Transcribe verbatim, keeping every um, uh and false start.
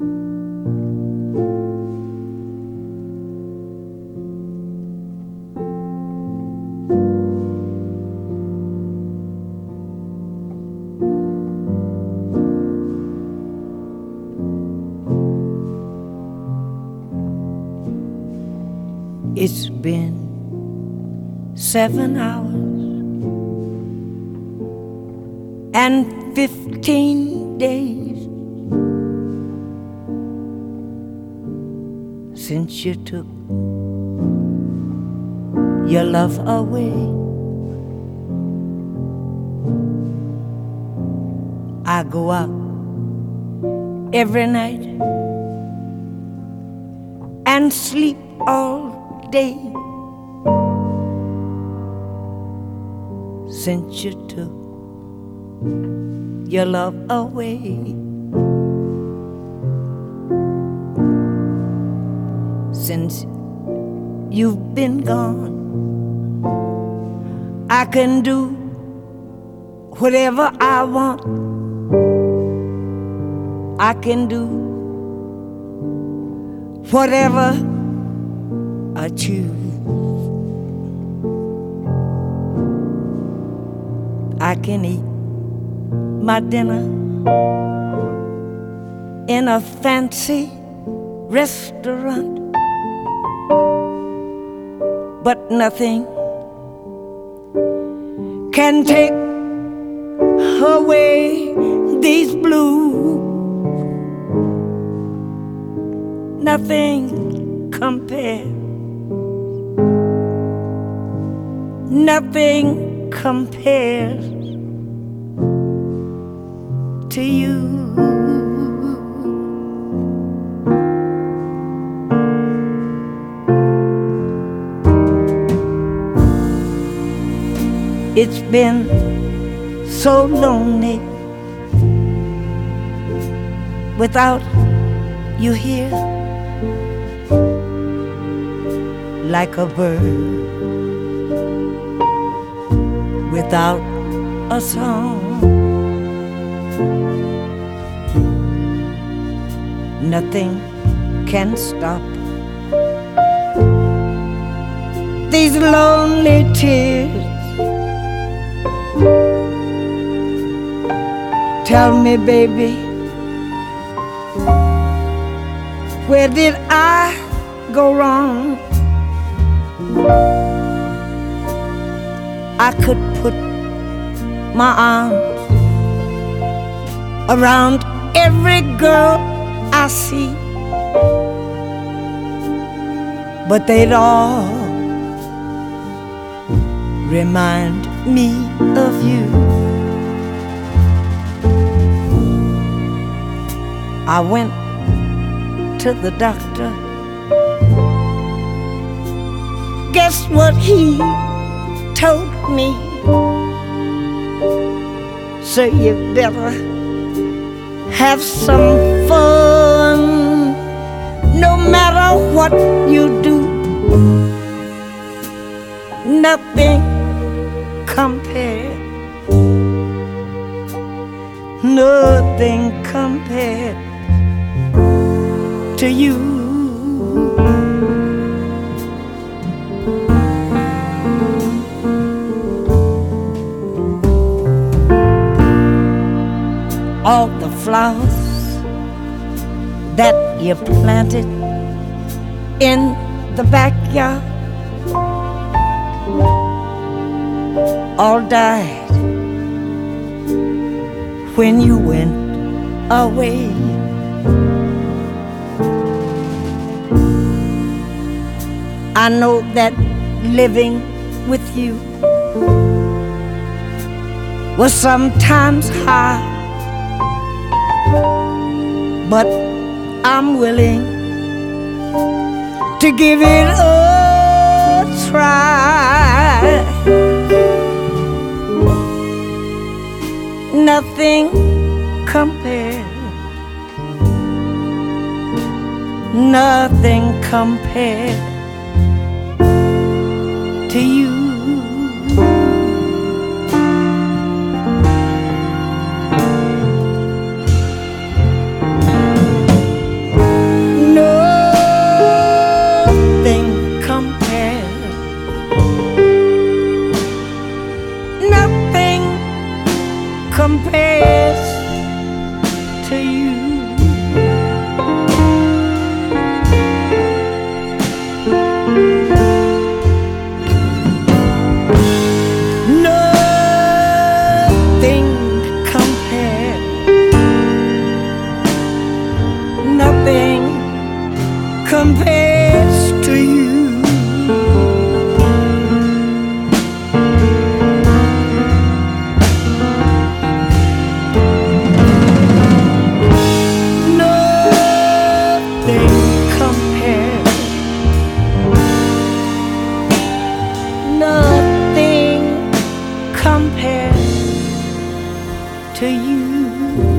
It's been seven hours and fifteen days since you took your love away. I go out every night and sleep all day since you took your love away. Since you've been gone, I can do whatever I want. I can do whatever I choose. I can eat my dinner in a fancy restaurant, but nothing can take away these blues. Nothing compares. Nothing compares to you. It's been so lonely without you here, like a bird without a song. Nothing can stop these lonely tears. Tell me, baby, where did I go wrong? I could put my arms around every girl I see, but they'd all remind me of you. I went to the doctor. Guess what he told me? So you better have some fun, no matter what you do. Nothing compared, nothing compared to you. All the flowers that you planted in the backyard all died when you went away. I know that living with you was sometimes hard, but I'm willing to give it a try. Nothing compares, nothing compared to you. compares to you. Nothing compares, nothing compares to you. Nothing compares to you.